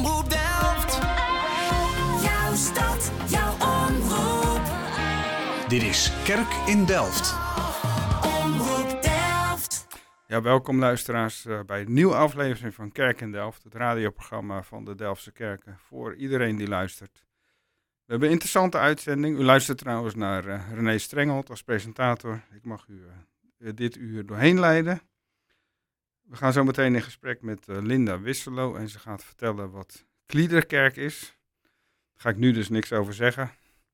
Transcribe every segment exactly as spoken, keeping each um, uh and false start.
Omroep Delft. Jouw stad, jouw omroep. Dit is Kerk in Delft. Omroep Delft. Ja, welkom luisteraars uh, bij een nieuwe aflevering van Kerk in Delft. Het radioprogramma van de Delftse Kerken voor iedereen die luistert. We hebben een interessante uitzending. U luistert trouwens naar uh, René Strengelt als presentator. Ik mag u uh, dit uur doorheen leiden. We gaan zo meteen in gesprek met uh, Linda Wisselo en ze gaat vertellen wat Kliederkerk is. Daar ga ik nu dus niks over zeggen.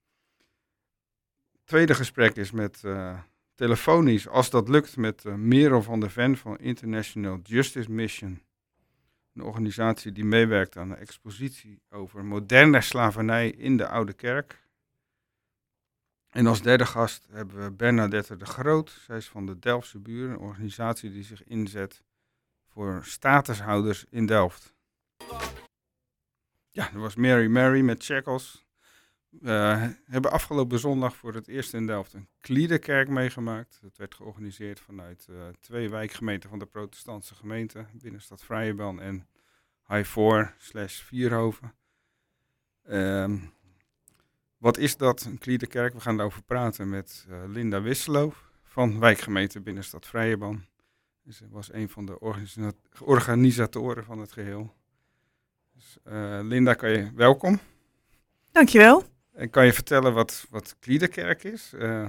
Het tweede gesprek is met uh, telefonisch, als dat lukt, met uh, Merel van der Ven van International Justice Mission. Een organisatie die meewerkt aan een expositie over moderne slavernij in de Oude Kerk. En als derde gast hebben we Bernadette de Groot. Zij is van de Delftse Buren, een organisatie die zich inzet voor statushouders in Delft. Ja, dat was Mary Mary met Shackles. We hebben afgelopen zondag voor het eerst in Delft een Kliederkerk meegemaakt. Dat werd georganiseerd vanuit uh, twee wijkgemeenten van de protestantse gemeente. Binnenstad Vrijenbaan en Highvoor slash Vierhoven. Um, wat is dat, een Kliederkerk? We gaan daarover praten met uh, Linda Wisselo van wijkgemeente Binnenstad Vrijenbaan. Ze was een van de organisa- organisatoren van het geheel. Dus, uh, Linda, kan je welkom. Dankjewel. En kan je vertellen wat, wat Kliederkerk is? Uh...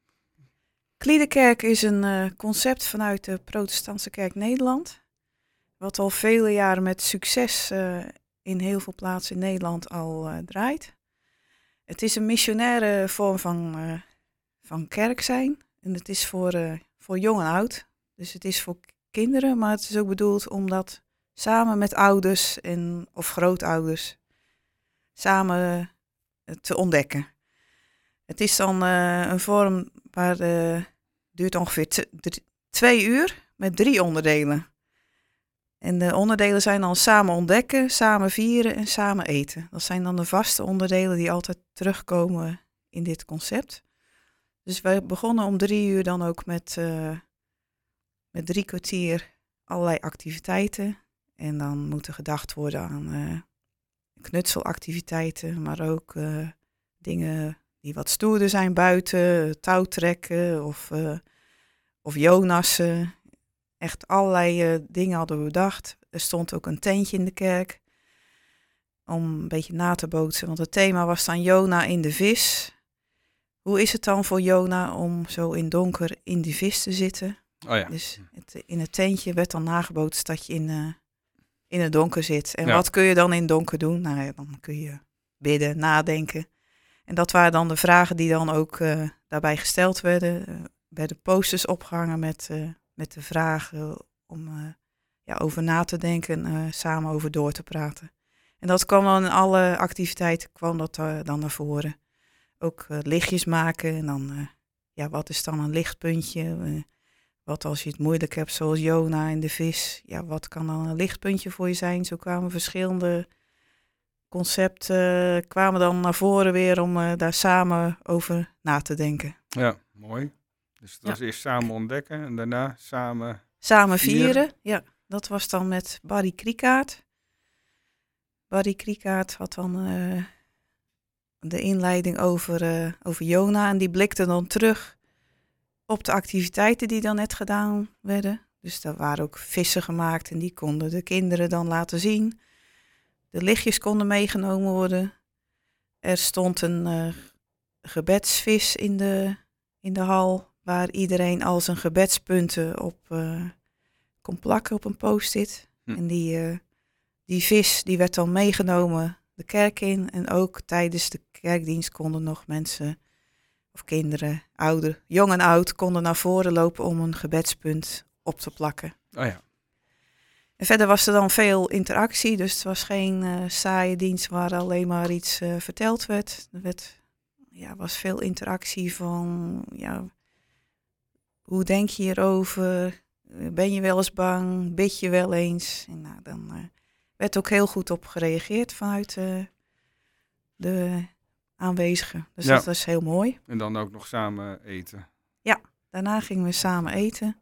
Kliederkerk is een uh, concept vanuit de Protestantse Kerk Nederland. Wat al vele jaren met succes uh, in heel veel plaatsen in Nederland al uh, draait. Het is een missionaire vorm van, uh, van kerk zijn. En het is voor, uh, voor jong en oud. Dus het is voor kinderen, maar het is ook bedoeld om dat samen met ouders en, of grootouders samen te ontdekken. Het is dan uh, een vorm waar uh, duurt ongeveer t- d- twee uur met drie onderdelen. En de onderdelen zijn dan samen ontdekken, samen vieren en samen eten. Dat zijn dan de vaste onderdelen die altijd terugkomen in dit concept. Dus wij begonnen om drie uur dan ook met, uh, met drie kwartier allerlei activiteiten. En dan moet er gedacht worden aan Uh, knutselactiviteiten, maar ook uh, dingen die wat stoerder zijn buiten, touwtrekken of, uh, of Jonassen. Echt allerlei uh, dingen hadden we bedacht. Er stond ook een tentje in de kerk om een beetje na te bootsen, want het thema was dan Jona in de vis. Hoe is het dan voor Jona om zo in donker in die vis te zitten? Oh ja. Dus het, in het tentje werd dan nagebootst dat je in Uh, in het donker zit. En ja. Wat kun je dan in het donker doen? Nou ja, dan kun je bidden, nadenken. En dat waren dan de vragen die dan ook uh, daarbij gesteld werden. Er uh, werden posters opgehangen met, uh, met de vragen om uh, ja, over na te denken en uh, samen over door te praten. En dat kwam dan in alle activiteiten kwam dat uh, dan naar voren. Ook uh, lichtjes maken en dan, uh, ja, wat is dan een lichtpuntje? Uh, Wat als je het moeilijk hebt, zoals Jona en de vis. Ja, wat kan dan een lichtpuntje voor je zijn? Zo kwamen verschillende concepten uh, kwamen dan naar voren weer om uh, daar samen over na te denken. Ja, mooi. Dus dat was ja. eerst samen ontdekken en daarna samen Samen vieren. vieren. Ja, dat was dan met Barry Kriekaert. Barry Kriekaert had dan uh, de inleiding over, uh, over Jona. En die blikte dan terug op de activiteiten die dan net gedaan werden. Dus daar waren ook vissen gemaakt en die konden de kinderen dan laten zien. De lichtjes konden meegenomen worden. Er stond een uh, gebedsvis in de, in de hal, waar iedereen al zijn gebedspunten op uh, kon plakken op een post-it. Hm. En die, uh, die vis die werd dan meegenomen de kerk in. En ook tijdens de kerkdienst konden nog mensen of kinderen, ouder, jong en oud, konden naar voren lopen om een gebedspunt op te plakken. Oh ja. En verder was er dan veel interactie, dus het was geen uh, saaie dienst waar alleen maar iets uh, verteld werd. Er werd, ja, was veel interactie van, ja, hoe denk je hierover? Ben je wel eens bang? Bid je wel eens? En nou, dan uh, werd ook heel goed op gereageerd vanuit uh, de aanwezigen. Dus ja. Dat was heel mooi. En dan ook nog samen eten. Ja, daarna gingen we samen eten.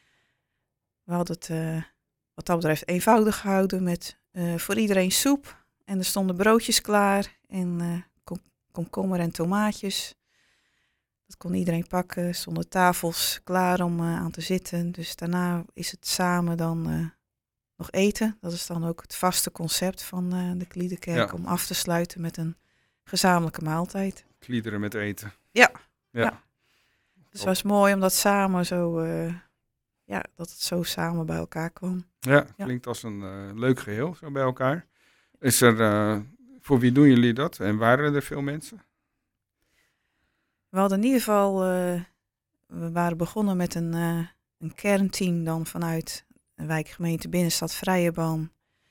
We hadden het uh, wat dat betreft eenvoudig gehouden met uh, voor iedereen soep. En er stonden broodjes klaar en uh, kom, komkommer en tomaatjes. Dat kon iedereen pakken. Er stonden tafels klaar om uh, aan te zitten. Dus daarna is het samen dan uh, nog eten. Dat is dan ook het vaste concept van uh, de Kliederkerk. Ja. Om af te sluiten met een gezamenlijke maaltijd. Kliederen met eten. Ja. Ja. ja. Dus het was mooi om dat samen zo... Uh, ja, dat het zo samen bij elkaar kwam. Ja, klinkt ja. als een uh, leuk geheel zo bij elkaar. Is er... Uh, voor wie doen jullie dat? En waren er veel mensen? We hadden in ieder geval, uh, we waren begonnen met een, uh, een kernteam dan vanuit de wijkgemeente Binnenstad Vrijeban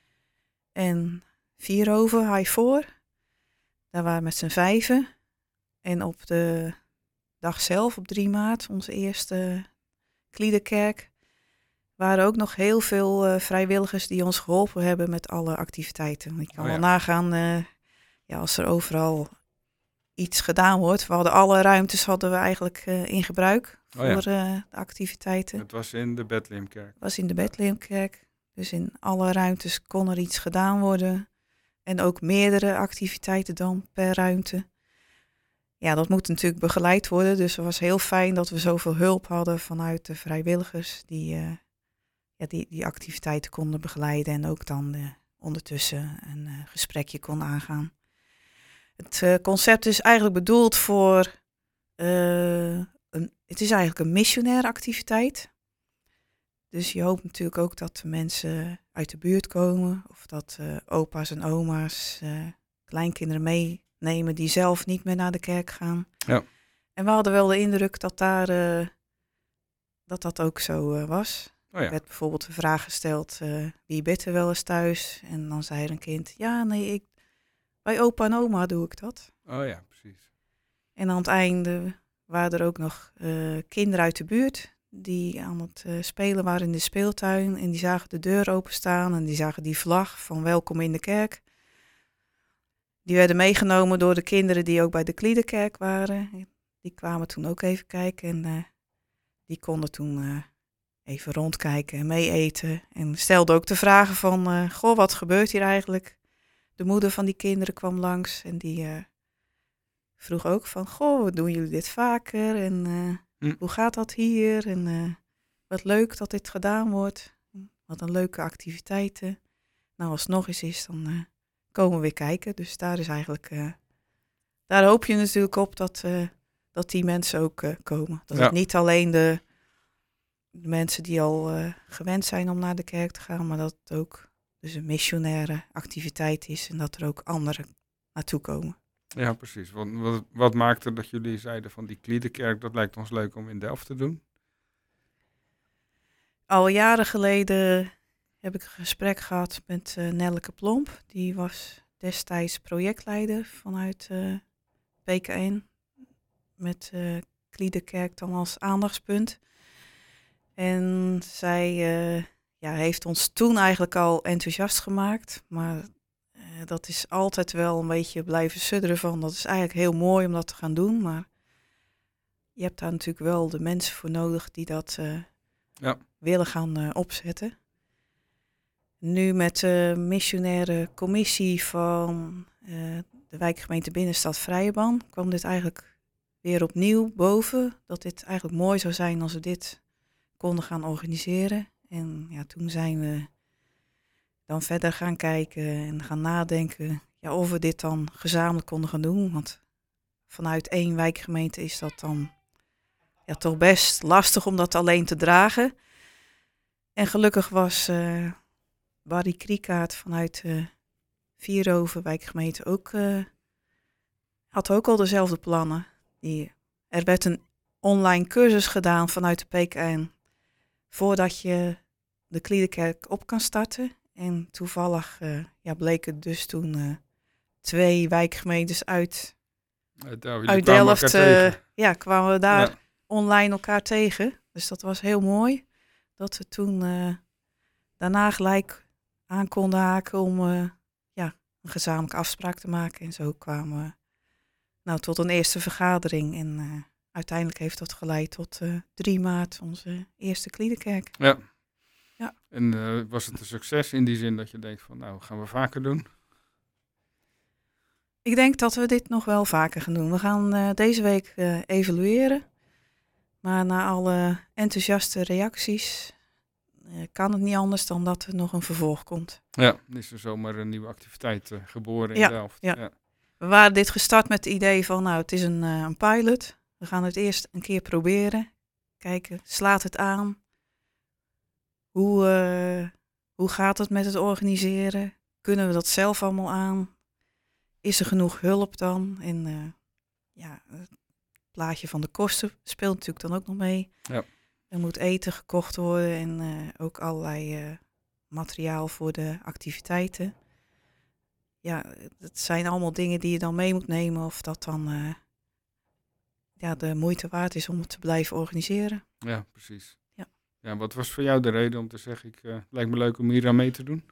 en Vierhoven, High Four. Daar waren we met z'n vijven. En op de dag zelf, op drie maart, onze eerste Kliederkerk, waren ook nog heel veel uh, vrijwilligers die ons geholpen hebben met alle activiteiten. Ik kan oh ja. wel nagaan, uh, ja, als er overal iets gedaan wordt. We hadden alle ruimtes hadden we eigenlijk uh, in gebruik voor oh ja. uh, de activiteiten. Het was in de Bethlehemkerk. Het was in de Bethlehemkerk. Dus in alle ruimtes kon er iets gedaan worden. En ook meerdere activiteiten dan per ruimte. Ja, dat moet natuurlijk begeleid worden. Dus het was heel fijn dat we zoveel hulp hadden vanuit de vrijwilligers die uh, ja, die, die activiteiten konden begeleiden. En ook dan uh, ondertussen een uh, gesprekje kon aangaan. Het uh, concept is eigenlijk bedoeld voor, uh, een, het is eigenlijk een missionaire activiteit. Dus je hoopt natuurlijk ook dat de mensen uit de buurt komen. Of dat uh, opa's en oma's uh, kleinkinderen meenemen die zelf niet meer naar de kerk gaan. Ja. En we hadden wel de indruk dat daar, uh, dat, dat ook zo uh, was. Oh ja. Er werd bijvoorbeeld de vraag gesteld, uh, wie bidt er wel eens thuis? En dan zei er een kind, ja nee, ik, bij opa en oma doe ik dat. Oh ja, precies. En aan het einde waren er ook nog uh, kinderen uit de buurt die aan het uh, spelen waren in de speeltuin. En die zagen de deur openstaan en die zagen die vlag van welkom in de kerk. Die werden meegenomen door de kinderen die ook bij de Kliederkerk waren. Die kwamen toen ook even kijken en uh, die konden toen uh, even rondkijken en mee eten. En stelden ook de vragen van, uh, goh, wat gebeurt hier eigenlijk? De moeder van die kinderen kwam langs en die uh, vroeg ook van, goh, doen jullie dit vaker? En uh, hm. hoe gaat dat hier? En uh, wat leuk dat dit gedaan wordt. Wat een leuke activiteiten. Nou, als het nog eens is, dan uh, komen we weer kijken. Dus daar is eigenlijk, uh, daar hoop je natuurlijk op dat, uh, dat die mensen ook uh, komen. Dat ja. het niet alleen de, de mensen die al uh, gewend zijn om naar de kerk te gaan, maar dat het ook dus een missionaire activiteit is en dat er ook anderen naartoe komen. Ja, precies. Wat, wat, wat maakte dat jullie zeiden van die Kliederkerk, dat lijkt ons leuk om in Delft te doen? Al jaren geleden heb ik een gesprek gehad met uh, Nelleke Plomp. Die was destijds projectleider vanuit uh, P K N. Met uh, Kliederkerk dan als aandachtspunt. En zij uh, ja, heeft ons toen eigenlijk al enthousiast gemaakt. Maar uh, dat is altijd wel een beetje blijven sudderen van. Dat is eigenlijk heel mooi om dat te gaan doen. Maar je hebt daar natuurlijk wel de mensen voor nodig die dat uh, ja. willen gaan uh, opzetten. Nu met de missionaire commissie van uh, de wijkgemeente Binnenstad Vrijeban kwam dit eigenlijk weer opnieuw boven. Dat dit eigenlijk mooi zou zijn als we dit konden gaan organiseren. En ja, toen zijn we dan verder gaan kijken en gaan nadenken ja, of we dit dan gezamenlijk konden gaan doen. Want vanuit één wijkgemeente is dat dan ja, toch best lastig om dat alleen te dragen. En gelukkig was uh, Barry Kriekaert vanuit uh, Vierhoven wijkgemeente ook, uh, had ook al dezelfde plannen. Die, er werd een online cursus gedaan vanuit de P K N voordat je de Kliederkerk op kan starten. En toevallig uh, ja, bleken dus toen uh, twee wijkgemeentes uit, uit, uh, uit Delft, uh, ja, kwamen we daar ja. online elkaar tegen. Dus dat was heel mooi. Dat we toen uh, daarna gelijk aan konden haken om uh, ja, een gezamenlijke afspraak te maken. En zo kwamen we nou, tot een eerste vergadering. En uh, uiteindelijk heeft dat geleid tot uh, drie maart, onze eerste Kliederkerk. Ja. ja. En uh, was het een succes in die zin dat je denkt van, nou, gaan we vaker doen? Ik denk dat we dit nog wel vaker gaan doen. We gaan uh, deze week uh, evalueren. Maar na alle enthousiaste reacties uh, kan het niet anders dan dat er nog een vervolg komt. Ja, dan is er zomaar een nieuwe activiteit uh, geboren in Ja, Delft. ja. Ja. We waren dit gestart met het idee van, nou, het is een, uh, een pilot. We gaan het eerst een keer proberen. Kijken, slaat het aan? Hoe, uh, hoe gaat het met het organiseren? Kunnen we dat zelf allemaal aan? Is er genoeg hulp dan? En uh, ja, het plaatje van de kosten speelt natuurlijk dan ook nog mee. Ja. Er moet eten gekocht worden en uh, ook allerlei uh, materiaal voor de activiteiten. Ja, het zijn allemaal dingen die je dan mee moet nemen of dat dan uh, ja, de moeite waard is om het te blijven organiseren. Ja, precies. Ja. Ja, wat was voor jou de reden om te zeggen, ik, uh, lijkt me leuk om hier aan mee te doen?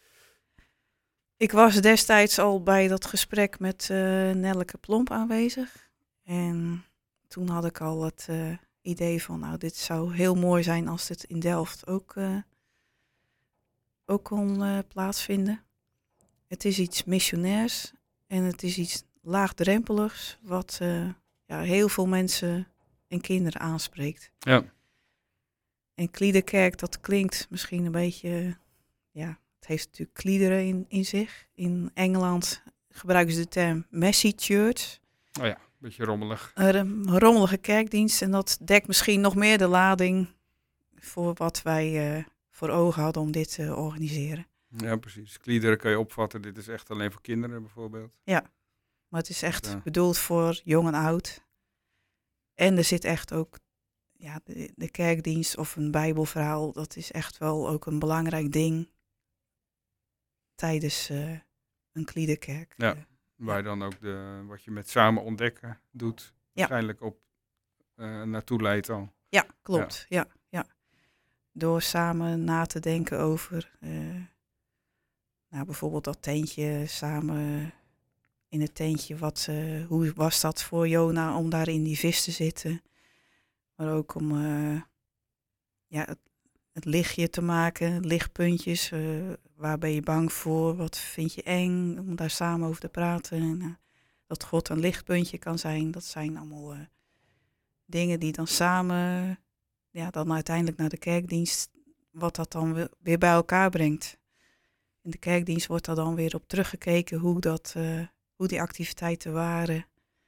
Ik was destijds al bij dat gesprek met uh, Nelleke Plomp aanwezig. En toen had ik al het uh, idee van, nou, dit zou heel mooi zijn als dit in Delft ook, uh, ook kon uh, plaatsvinden. Het is iets missionairs en het is iets laagdrempeligs wat uh, ja, heel veel mensen en kinderen aanspreekt. Ja. En Kliederkerk, dat klinkt misschien een beetje, ja, het heeft natuurlijk kliederen in, in zich. In Engeland gebruiken ze de term messy church. Oh ja, een beetje rommelig. Een rommelige kerkdienst en dat dekt misschien nog meer de lading voor wat wij uh, voor ogen hadden om dit te organiseren. Ja, precies. Kliederen kan je opvatten, dit is echt alleen voor kinderen bijvoorbeeld. Ja, maar het is echt Ja. bedoeld voor jong en oud. En er zit echt ook, ja, de, de kerkdienst of een bijbelverhaal, dat is echt wel ook een belangrijk ding tijdens uh, een kliederkerk. Ja. Uh, Waar je dan ook de, wat je met samen ontdekken doet, waarschijnlijk op uh, naartoe leidt al. Ja, klopt. Ja. Ja, ja. Door samen na te denken over, uh, nou, bijvoorbeeld dat tentje, samen in het tentje, wat, uh, hoe was dat voor Jona om daar in die vis te zitten? Maar ook om uh, ja, het, het lichtje te maken, lichtpuntjes. Uh, waar ben je bang voor? Wat vind je eng? Om daar samen over te praten. En, uh, dat God een lichtpuntje kan zijn. Dat zijn allemaal uh, dingen die dan samen, ja, dan uiteindelijk naar de kerkdienst, wat dat dan weer bij elkaar brengt. In de kerkdienst wordt er dan weer op teruggekeken hoe, dat, uh, hoe die activiteiten waren.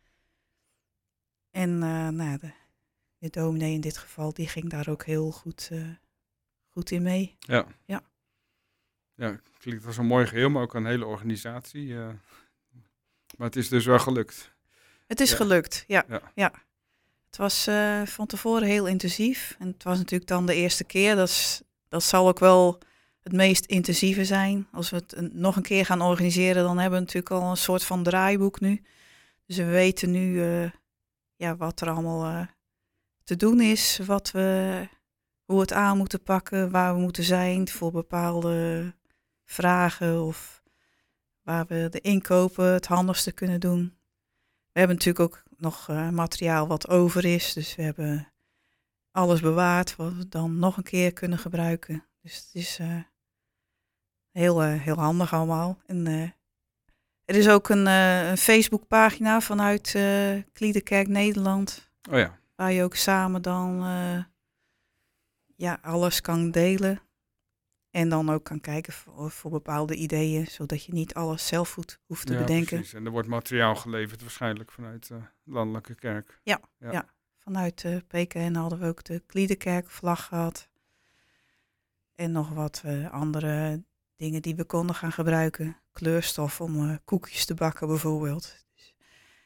En uh, nou, de, de dominee in dit geval, die ging daar ook heel goed, uh, goed in mee. Ja. Ja. Ja, klinkt als een mooi geheel, maar ook een hele organisatie. Uh, maar het is dus wel gelukt. Het is ja. gelukt, ja. ja. ja. Het was uh, van tevoren heel intensief. En het was natuurlijk dan de eerste keer. Dat, is, dat zal ook wel het meest intensieve zijn. Als we het een, nog een keer gaan organiseren, dan hebben we natuurlijk al een soort van draaiboek nu. Dus we weten nu uh, ja, wat er allemaal uh, te doen is. Wat we, hoe we het aan moeten pakken, waar we moeten zijn voor bepaalde vragen. Of waar we de inkopen het handigste kunnen doen. We hebben natuurlijk ook nog uh, materiaal wat over is. Dus we hebben alles bewaard wat we dan nog een keer kunnen gebruiken. Dus het is uh, heel, uh, heel handig allemaal. En, uh, er is ook een, uh, een Facebookpagina vanuit uh, Kliederkerk Nederland. Oh ja. Waar je ook samen dan uh, ja, alles kan delen. En dan ook kan kijken voor, voor bepaalde ideeën. Zodat je niet alles zelf hoeft, hoeft te ja, bedenken. Precies. En er wordt materiaal geleverd waarschijnlijk vanuit de landelijke kerk. Ja, ja. ja. Vanuit de P K N hadden we ook de Kliederkerkvlag gehad. En nog wat uh, andere dingen die we konden gaan gebruiken. Kleurstof om uh, koekjes te bakken bijvoorbeeld. Dus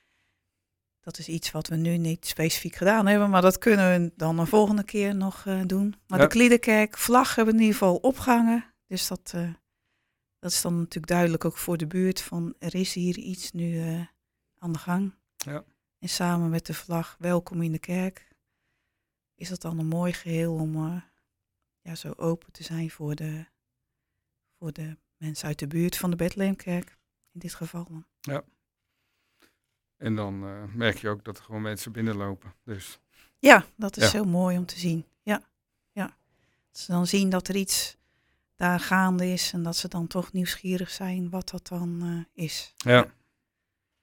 dat is iets wat we nu niet specifiek gedaan hebben. Maar dat kunnen we dan een volgende keer nog uh, doen. Maar ja. de Kliederkerkvlag hebben we in ieder geval opgehangen. Dus dat, uh, dat is dan natuurlijk duidelijk ook voor de buurt. Van er is hier iets nu uh, aan de gang. Ja. En samen met de vlag welkom in de kerk. Is dat dan een mooi geheel om uh, ja, zo open te zijn voor de, voor de mensen uit de buurt van de Bethlehemkerk. In dit geval dan. Ja. En dan uh, merk je ook dat er gewoon mensen binnenlopen. Dus. Ja, dat is ja. heel mooi om te zien. Ja, ja. Dat ze dan zien dat er iets daar gaande is. En dat ze dan toch nieuwsgierig zijn wat dat dan uh, is. Ja.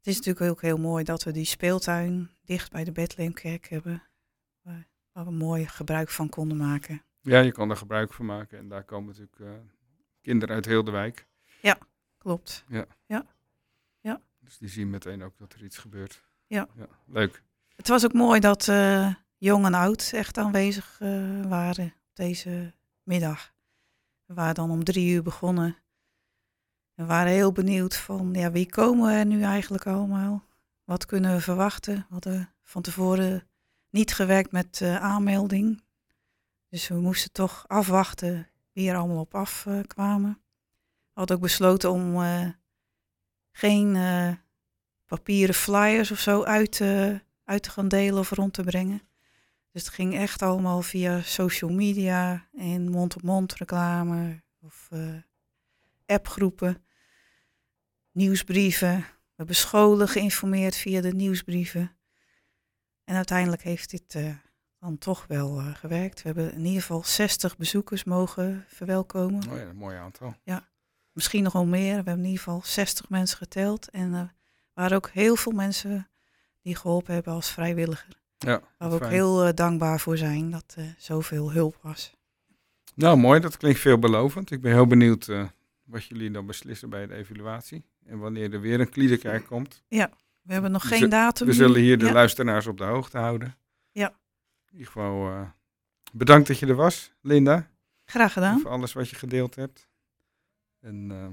Het is natuurlijk ook heel mooi dat we die speeltuin dicht bij de Bethlehemkerk hebben. Waar, waar we mooi gebruik van konden maken. Ja, je kan er gebruik van maken. En daar komen natuurlijk uh, kinderen uit heel de wijk. Klopt. Dus die zien meteen ook dat er iets gebeurt. Ja. ja leuk. Het was ook mooi dat uh, jong en oud echt aanwezig uh, waren op deze middag. We waren dan om drie uur begonnen. We waren heel benieuwd van, ja, wie komen er nu eigenlijk allemaal? Wat kunnen we verwachten? We hadden van tevoren niet gewerkt met uh, aanmelding. Dus we moesten toch afwachten wie er allemaal op afkwamen. Uh, we hadden ook besloten om uh, geen uh, papieren flyers of zo uit, uh, uit te gaan delen of rond te brengen. Dus het ging echt allemaal via social media en mond-op-mond reclame of uh, appgroepen, nieuwsbrieven. We hebben scholen geïnformeerd via de nieuwsbrieven. En uiteindelijk heeft dit uh, dan toch wel uh, gewerkt. We hebben in ieder geval zestig bezoekers mogen verwelkomen. Oh ja, een mooi aantal. Ja, misschien nog wel meer. We hebben in ieder geval zestig mensen geteld. En er uh, waren ook heel veel mensen die geholpen hebben als vrijwilliger. Ja, waar we ook fijn. heel uh, dankbaar voor zijn dat er uh, zoveel hulp was. Nou, mooi. Dat klinkt veelbelovend. Ik ben heel benieuwd uh, wat jullie dan beslissen bij de evaluatie. En wanneer er weer een Kliederkerk komt. Ja, we hebben nog We geen zul- datum. We nu. zullen hier de ja. luisteraars op de hoogte houden. Ja. In ieder geval uh, bedankt dat je er was, Linda. Graag gedaan. Voor alles wat je gedeeld hebt. En uh,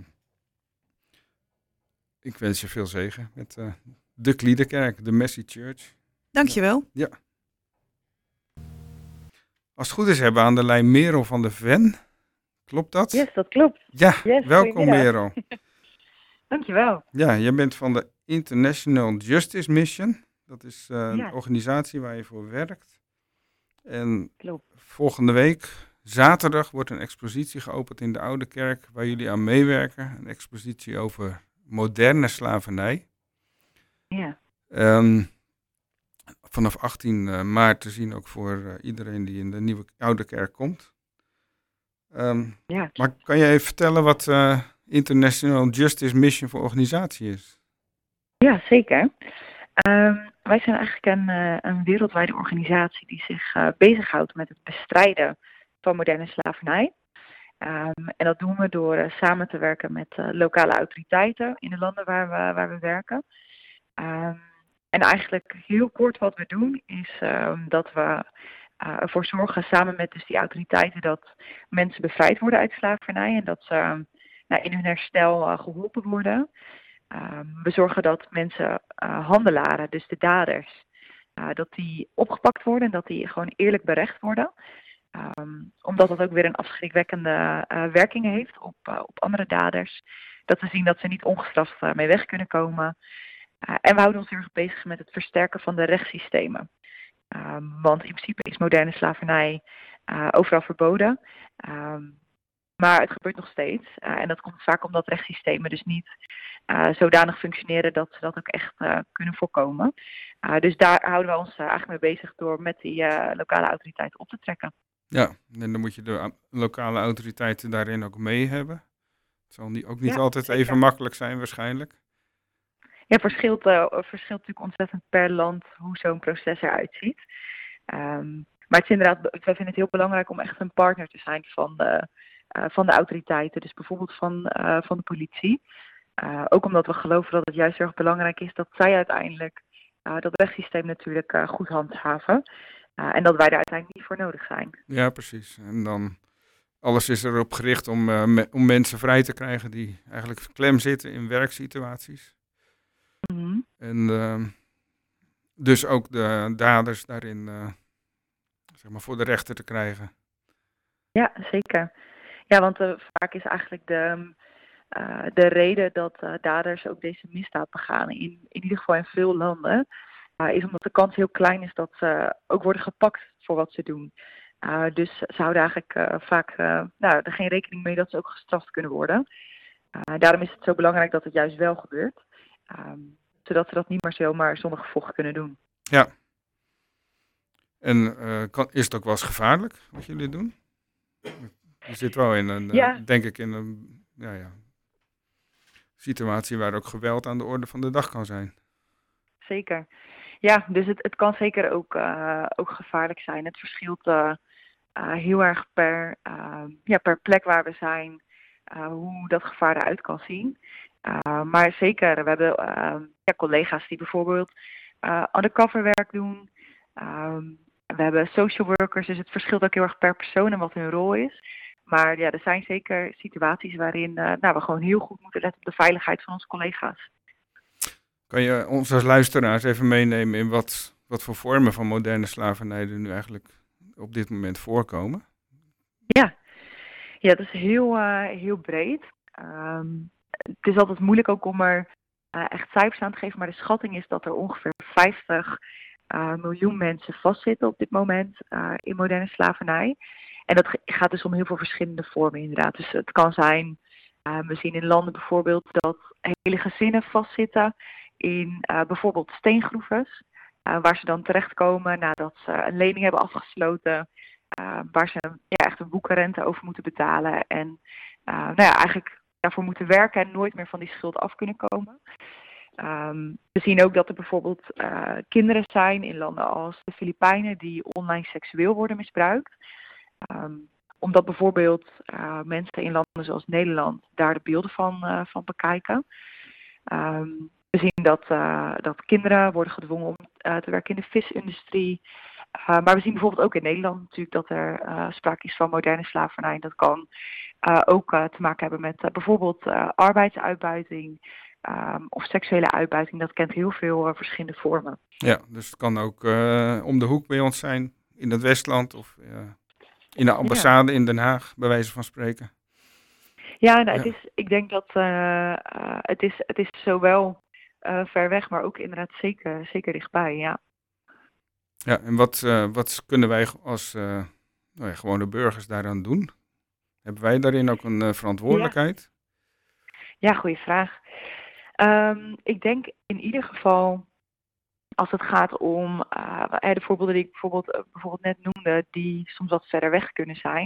ik wens je veel zegen met uh, de Kliederkerk, de Messy Church. Dankjewel. Als het goed is hebben we aan de lijn Merel van de Ven. Klopt dat? Yes, dat klopt. Ja, Yes, welkom goedemiddag. Merel. Dankjewel. Ja, jij bent van de International Justice Mission. Dat is uh, een Ja. organisatie waar je voor werkt. En Klopt. volgende week, zaterdag, wordt een expositie geopend in de Oude Kerk waar jullie aan meewerken. Een expositie over moderne slavernij. Ja. Um, vanaf achttien maart te zien ook voor uh, iedereen die in de nieuwe Oude Kerk komt. Um, Ja. maar kan je even vertellen wat uh, International Justice Mission voor organisatie is? Ja, zeker. Um, wij zijn eigenlijk een, uh, een wereldwijde organisatie die zich uh, bezighoudt met het bestrijden van moderne slavernij. Um, en dat doen we door uh, samen te werken met uh, lokale autoriteiten in de landen waar we, waar we werken. Um, en eigenlijk heel kort wat we doen is um, dat we uh, ervoor zorgen samen met dus die autoriteiten dat mensen bevrijd worden uit slavernij en dat ze um, nou, in hun herstel uh, geholpen worden. Um, we zorgen dat mensen, uh, handelaren, dus de daders, uh, dat die opgepakt worden en dat die gewoon eerlijk berecht worden. Um, omdat dat ook weer een afschrikwekkende uh, werking heeft op, uh, op andere daders. Dat we zien dat ze niet ongestraft uh, mee weg kunnen komen. Uh, en we houden ons heel erg bezig met het versterken van de rechtssystemen. Um, want in principe is moderne slavernij uh, overal verboden. Um, maar het gebeurt nog steeds. Uh, en dat komt vaak omdat rechtssystemen dus niet uh, zodanig functioneren dat ze dat ook echt uh, kunnen voorkomen. Uh, dus daar houden we ons uh, eigenlijk mee bezig door met die uh, lokale autoriteiten op te trekken. Ja, en dan moet je de a- lokale autoriteiten daarin ook mee hebben. Het zal niet, ook niet Ja, altijd zeker. even makkelijk zijn waarschijnlijk. Ja, verschilt, uh, verschilt natuurlijk ontzettend per land hoe zo'n proces eruit ziet. Um, maar het is inderdaad, wij vinden het heel belangrijk om echt een partner te zijn van de, uh, van de autoriteiten. Dus bijvoorbeeld van, uh, van de politie. Uh, ook omdat we geloven dat het juist heel erg belangrijk is dat zij uiteindelijk uh, dat rechtssysteem natuurlijk uh, goed handhaven. Uh, en dat wij daar uiteindelijk niet voor nodig zijn. Ja, precies. En dan alles is erop gericht om, uh, me- om mensen vrij te krijgen die eigenlijk klem zitten in werksituaties. Mm-hmm. En uh, dus ook de daders daarin uh, zeg maar voor de rechter te krijgen. Ja, zeker. Ja, want uh, vaak is eigenlijk de, uh, de reden dat uh, daders ook deze misdaad begaan, in, in ieder geval in veel landen, uh, is omdat de kans heel klein is dat ze ook worden gepakt voor wat ze doen. Uh, dus ze houden eigenlijk uh, vaak uh, nou, er geen rekening mee dat ze ook gestraft kunnen worden. Uh, daarom is het zo belangrijk dat het juist wel gebeurt. Um, zodat ze dat niet meer zomaar zonder gevolg kunnen doen. Ja. En uh, kan, is het ook wel eens gevaarlijk wat jullie doen? Je zit wel in een, uh, Ja. denk ik, in een ja, ja, situatie waar ook geweld aan de orde van de dag kan zijn. zeker. Ja, dus het, het kan zeker ook, uh, ook gevaarlijk zijn. Het verschilt uh, uh, heel erg per, uh, ja, per plek waar we zijn, uh, hoe dat gevaar eruit kan zien. Uh, maar zeker, we hebben uh, ja, collega's die bijvoorbeeld uh, undercover werk doen. Um, we hebben social workers, dus het verschilt ook heel erg per persoon en wat hun rol is. Maar ja, er zijn zeker situaties waarin uh, nou, we gewoon heel goed moeten letten op de veiligheid van onze collega's. Kan je ons als luisteraars even meenemen in wat, wat voor vormen van moderne slavernij er nu eigenlijk op dit moment voorkomen? Ja, ja dat is heel, uh, heel breed. Um, het is altijd moeilijk ook om er uh, echt cijfers aan te geven, maar de schatting is dat er ongeveer vijftig uh, miljoen mensen vastzitten op dit moment uh, in moderne slavernij. En dat gaat dus om heel veel verschillende vormen inderdaad. Dus het kan zijn, uh, we zien in landen bijvoorbeeld dat hele gezinnen vastzitten in uh, bijvoorbeeld steengroeves, uh, waar ze dan terechtkomen nadat ze een lening hebben afgesloten, uh, waar ze ja, echt een boekenrente over moeten betalen en uh, nou ja, eigenlijk daarvoor moeten werken en nooit meer van die schuld af kunnen komen. Um, we zien ook dat er bijvoorbeeld uh, kinderen zijn in landen als de Filipijnen die online seksueel worden misbruikt. Um, omdat bijvoorbeeld uh, mensen in landen zoals Nederland daar de beelden van, uh, van bekijken. Um, we zien dat, uh, dat kinderen worden gedwongen om uh, te werken in de visindustrie. Uh, maar we zien bijvoorbeeld ook in Nederland natuurlijk dat er uh, sprake is van moderne slavernij. Dat kan uh, ook uh, te maken hebben met uh, bijvoorbeeld uh, arbeidsuitbuiting um, of seksuele uitbuiting. Dat kent heel veel uh, verschillende vormen. Ja, dus het kan ook uh, om de hoek bij ons zijn in het Westland of uh, in de ambassade ja. in Den Haag, bij wijze van spreken. Ja, nou, ja. Het is, ik denk dat uh, uh, het, is, het is zowel uh, ver weg, maar ook inderdaad zeker, zeker dichtbij, ja. Ja, en wat, uh, wat kunnen wij als uh, nou ja, gewone burgers daaraan doen? Hebben wij daarin ook een uh, verantwoordelijkheid? Ja, ja goede vraag. Um, ik denk in ieder geval, als het gaat om uh, de voorbeelden die ik bijvoorbeeld, uh, bijvoorbeeld net noemde, die soms wat verder weg kunnen zijn.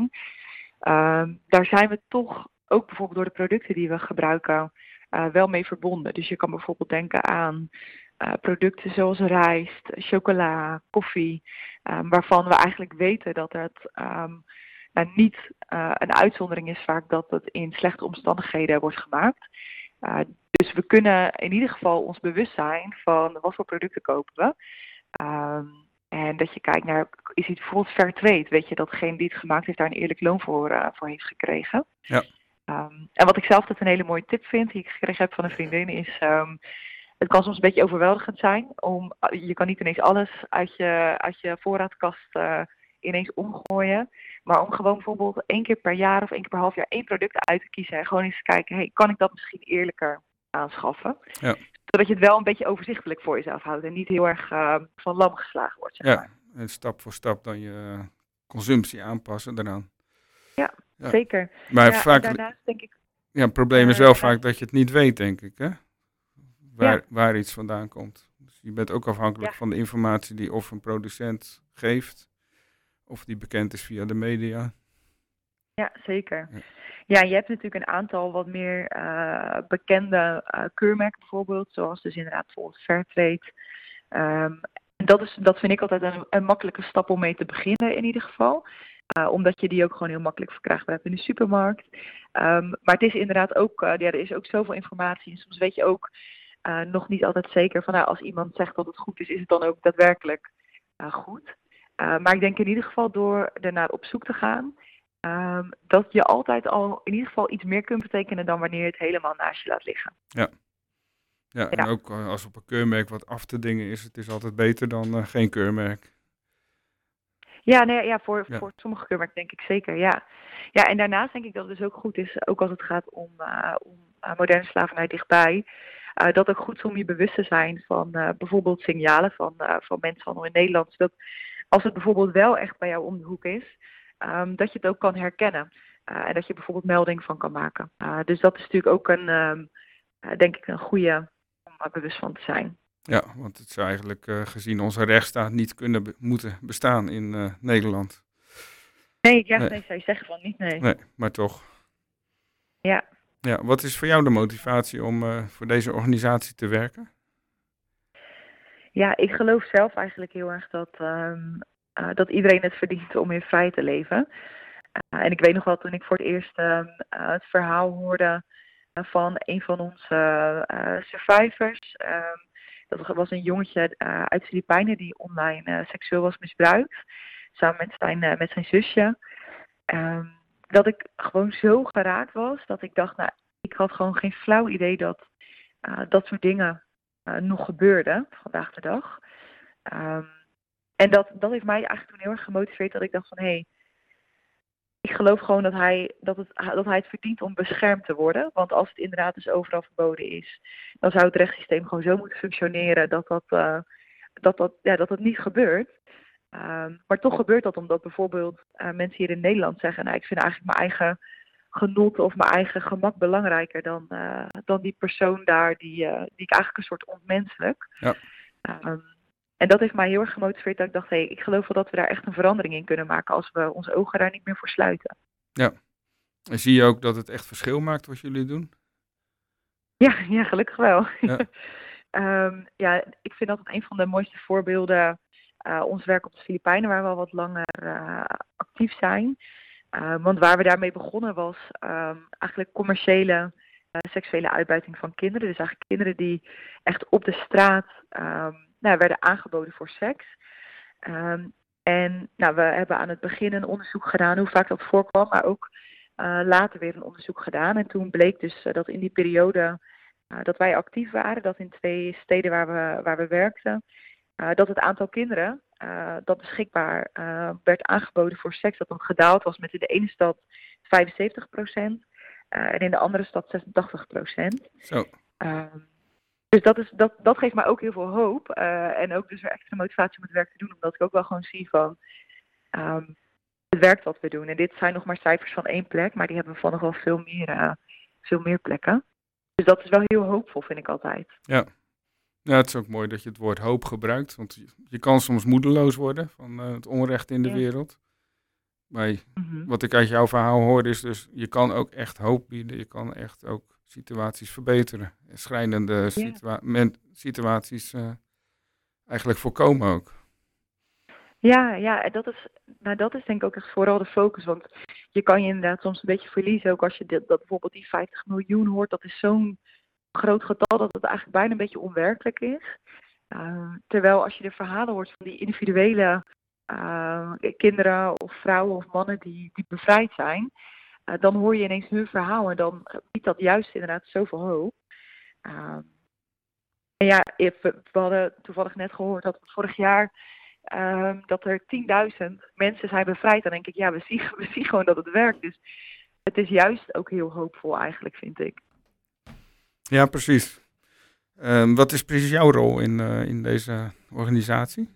Um, daar zijn we toch ook bijvoorbeeld door de producten die we gebruiken uh, wel mee verbonden. Dus je kan bijvoorbeeld denken aan uh, producten zoals rijst, chocola, koffie, um, waarvan we eigenlijk weten dat het um, nou, niet uh, een uitzondering is vaak dat het in slechte omstandigheden wordt gemaakt. Uh, dus we kunnen in ieder geval ons bewust zijn van wat voor producten kopen we. Um, en dat je kijkt naar, is het bijvoorbeeld fair trade? Weet je dat degene die het gemaakt heeft daar een eerlijk loon voor, uh, voor heeft gekregen. Ja. Um, en wat ik zelf dat een hele mooie tip vind, die ik gekregen heb van een vriendin, is um, het kan soms een beetje overweldigend zijn. Om, je kan niet ineens alles uit je, uit je voorraadkast uh, ineens omgooien. Maar om gewoon bijvoorbeeld één keer per jaar of één keer per half jaar één product uit te kiezen. En gewoon eens te kijken, hey, kan ik dat misschien eerlijker aanschaffen? Ja. Zodat je het wel een beetje overzichtelijk voor jezelf houdt. En niet heel erg uh, van lam geslagen wordt, zeg ja, maar. en stap voor stap dan je consumptie aanpassen daaraan. Ja, ja. zeker. Maar ja, vaak, daarnaast denk ik... Ja, het probleem is wel uh, vaak dat je het niet weet, denk ik, hè? Waar, ja. waar iets vandaan komt. Dus je bent ook afhankelijk ja. van de informatie die of een producent geeft, of die bekend is via de media. Ja, zeker. Ja, ja je hebt natuurlijk een aantal wat meer uh, bekende uh, keurmerken bijvoorbeeld, zoals dus inderdaad bijvoorbeeld Fairtrade. Um, dat, is, dat vind ik altijd een, een makkelijke stap om mee te beginnen in ieder geval. Uh, omdat je die ook gewoon heel makkelijk verkrijgbaar hebt in de supermarkt. Um, maar het is inderdaad ook, uh, ja, er is ook zoveel informatie. En soms weet je ook uh, nog niet altijd zeker van, nou, als iemand zegt dat het goed is, is het dan ook daadwerkelijk uh, goed. Uh, maar ik denk in ieder geval door ernaar op zoek te gaan, um, dat je altijd al in ieder geval iets meer kunt betekenen dan wanneer je het helemaal naast je laat liggen. ja. Ja, en ja. ook als op een keurmerk wat af te dingen is, het is altijd beter dan uh, geen keurmerk. Ja, nee, ja, voor, ja. voor sommige keurmerken denk ik zeker, ja. Ja, en daarnaast denk ik dat het dus ook goed is, ook als het gaat om, uh, om uh, moderne slavernij dichtbij, uh, dat ook goed is om je bewust te zijn van uh, bijvoorbeeld signalen van, uh, van mensenhandel in Nederland. Zodat als het bijvoorbeeld wel echt bij jou om de hoek is, um, dat je het ook kan herkennen. Uh, en dat je bijvoorbeeld melding van kan maken. Uh, dus dat is natuurlijk ook een, um, uh, denk ik, een goede om er bewust van te zijn. Ja, want het zou eigenlijk uh, gezien onze rechtsstaat niet kunnen be- moeten bestaan in uh, Nederland. Nee, ja, nee. nee, zou je zeggen van niet, nee. Nee, maar toch. Ja. Ja, wat is voor jou de motivatie om uh, voor deze organisatie te werken? Ja, ik geloof zelf eigenlijk heel erg dat, ehm, eh, dat iedereen het verdient om in vrijheid te leven. Uh, en ik weet nog wel, toen ik voor het eerst ehm, uh, het verhaal hoorde uh, van een van onze uh, survivors. Um, dat was een jongetje uh, uit de Filipijnen die online uh, seksueel was misbruikt. Samen met zijn, uh, met zijn zusje. Um, dat ik gewoon zo geraakt was dat ik dacht, nou, ik had gewoon geen flauw idee dat uh, dat soort dingen uh, nog gebeurden vandaag de dag. Um, en dat, dat heeft mij eigenlijk toen heel erg gemotiveerd dat ik dacht van, hé, hey, ik geloof gewoon dat hij, dat, het, dat hij het verdient om beschermd te worden. Want als het inderdaad dus overal verboden is, dan zou het rechtssysteem gewoon zo moeten functioneren dat dat, uh, dat, dat, ja, dat, dat niet gebeurt. Um, maar toch gebeurt dat omdat bijvoorbeeld uh, mensen hier in Nederland zeggen, nou, ik vind eigenlijk mijn eigen genot of mijn eigen gemak belangrijker dan, uh, dan die persoon daar die, uh, die ik eigenlijk een soort ontmenselijk. Ja. Um, en dat heeft mij heel erg gemotiveerd dat ik dacht, hé, hey, ik geloof wel dat we daar echt een verandering in kunnen maken als we onze ogen daar niet meer voor sluiten. Ja. En zie je ook dat het echt verschil maakt wat jullie doen? Ja, ja, gelukkig wel. Ja. um, ja, ik vind dat een van de mooiste voorbeelden uh, ons werk op de Filipijnen, waar we al wat langer uh, actief zijn. Uh, want waar we daarmee begonnen was um, eigenlijk commerciële uh, seksuele uitbuiting van kinderen. Dus eigenlijk kinderen die echt op de straat um, nou, werden aangeboden voor seks. Um, en nou, we hebben aan het begin een onderzoek gedaan hoe vaak dat voorkwam, maar ook uh, later weer een onderzoek gedaan. En toen bleek dus uh, dat in die periode uh, dat wij actief waren, dat in twee steden waar we, waar we werkten, uh, dat het aantal kinderen uh, dat beschikbaar uh, werd aangeboden voor seks, dat dat gedaald was met in de ene stad vijfenzeventig procent uh, en in de andere stad zesentachtig procent. Zo. Um, Dus dat, is, dat, dat geeft mij ook heel veel hoop. Uh, en ook dus weer extra motivatie om het werk te doen. Omdat ik ook wel gewoon zie van um, het werkt wat we doen. En dit zijn nog maar cijfers van één plek. Maar die hebben we van nog wel veel meer, uh, veel meer plekken. Dus dat is wel heel hoopvol, vind ik altijd. Ja. Ja, het is ook mooi dat je het woord hoop gebruikt. Want je, je kan soms moedeloos worden van uh, het onrecht in de Ja. wereld. Maar Mm-hmm. wat ik uit jouw verhaal hoorde is dus, je kan ook echt hoop bieden. Je kan echt ook situaties verbeteren. Schrijnende situa- men- situaties uh, eigenlijk voorkomen ook. Ja, ja, en dat is, nou, dat is denk ik ook echt vooral de focus. Want je kan je inderdaad soms een beetje verliezen. Ook als je dit, dat bijvoorbeeld die vijftig miljoen hoort. Dat is zo'n groot getal dat het eigenlijk bijna een beetje onwerkelijk is. Uh, terwijl als je de verhalen hoort van die individuele uh, kinderen of vrouwen of mannen die, die bevrijd zijn. Uh, dan hoor je ineens hun verhaal en dan biedt dat juist inderdaad zoveel hoop. Uh, en ja, we, we hadden toevallig net gehoord dat vorig jaar um, dat er tienduizend mensen zijn bevrijd. Dan denk ik, ja, we zien, we zien gewoon dat het werkt. Dus het is juist ook heel hoopvol eigenlijk, vind ik. Ja, precies. Um, wat is precies jouw rol in, uh, in deze organisatie?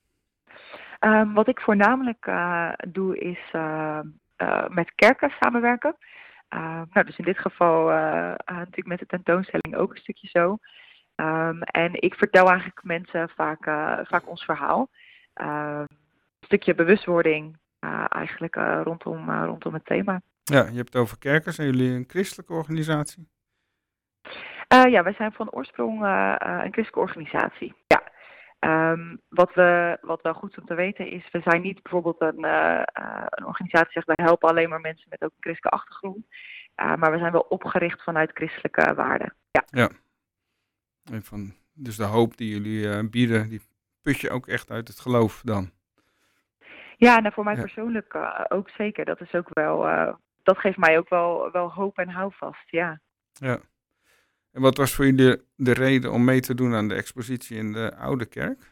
Um, wat ik voornamelijk uh, doe is uh, uh, met kerken samenwerken. Uh, nou, dus in dit geval uh, uh, natuurlijk met de tentoonstelling ook een stukje zo. Um, en ik vertel eigenlijk mensen vaak, uh, vaak ons verhaal. Uh, een stukje bewustwording uh, eigenlijk uh, rondom, uh, rondom het thema. Ja, je hebt het over kerken. Zijn jullie een christelijke organisatie? Uh, ja, wij zijn van oorsprong uh, uh, een christelijke organisatie. Ja. Um, wat, we, wat wel goed is om te weten is, we zijn niet bijvoorbeeld een, uh, uh, een organisatie die zegt, wij helpen alleen maar mensen met ook een christelijke achtergrond. Uh, maar we zijn wel opgericht vanuit christelijke waarden. Ja. Ja. En van, dus de hoop die jullie uh, bieden, die put je ook echt uit het geloof dan? Ja, nou voor mij ja. persoonlijk uh, ook zeker. Dat is ook wel, uh, dat geeft mij ook wel, wel hoop en houvast, ja. Ja. En wat was voor jullie de, de reden om mee te doen aan de expositie in de Oude Kerk?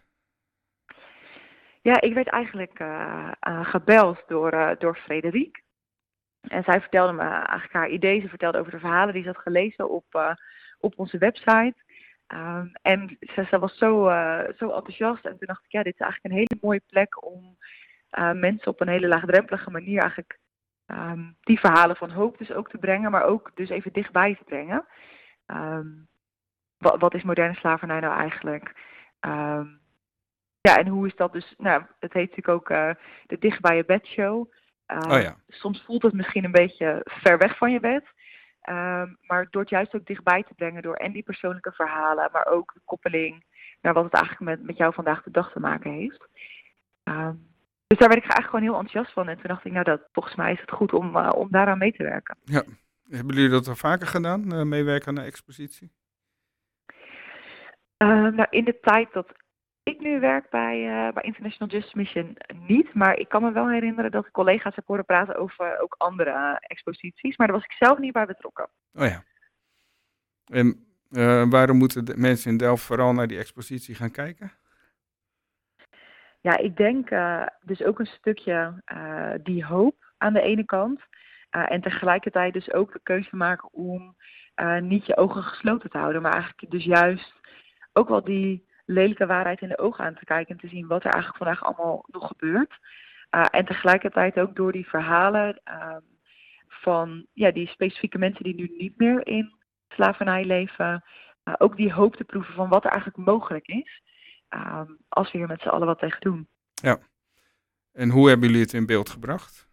Ja, ik werd eigenlijk uh, uh, gebeld door, uh, door Frederik. En zij vertelde me eigenlijk haar idee. Ze vertelde over de verhalen die ze had gelezen op, uh, op onze website. Um, en ze, ze was zo, uh, zo enthousiast. En toen dacht ik, ja, dit is eigenlijk een hele mooie plek om uh, mensen op een hele laagdrempelige manier eigenlijk um, die verhalen van hoop dus ook te brengen. Maar ook dus even dichtbij te brengen. Um, wat, wat is moderne slavernij nou eigenlijk? Um, ja, en hoe is dat dus? Nou, het heet natuurlijk ook uh, de Dicht bij je bed show. Uh, oh ja. Soms voelt het misschien een beetje ver weg van je bed. Um, maar door het juist ook dichtbij te brengen door en die persoonlijke verhalen, maar ook de koppeling naar wat het eigenlijk met, met jou vandaag de dag te maken heeft. Um, dus daar werd ik eigenlijk gewoon heel enthousiast van. En toen dacht ik, nou, dat, volgens mij is het goed om, uh, om daaraan mee te werken. Ja. Hebben jullie dat al vaker gedaan, uh, meewerken aan een expositie? Uh, nou, in de tijd dat ik nu werk bij, uh, bij International Justice Mission niet. Maar ik kan me wel herinneren dat ik collega's heb horen praten over ook andere uh, exposities. Maar daar was ik zelf niet bij betrokken. Oh ja. En uh, waarom moeten de mensen in Delft vooral naar die expositie gaan kijken? Ja, ik denk uh, dus ook een stukje uh, die hoop aan de ene kant. Uh, en tegelijkertijd dus ook de keuze maken om uh, niet je ogen gesloten te houden. Maar eigenlijk dus juist ook wel die lelijke waarheid in de ogen aan te kijken. En te zien wat er eigenlijk vandaag allemaal nog gebeurt. Uh, en tegelijkertijd ook door die verhalen uh, van ja, die specifieke mensen die nu niet meer in slavernij leven. Uh, ook die hoop te proeven van wat er eigenlijk mogelijk is. Um, als we hier met z'n allen wat tegen doen. Ja. En hoe hebben jullie het in beeld gebracht?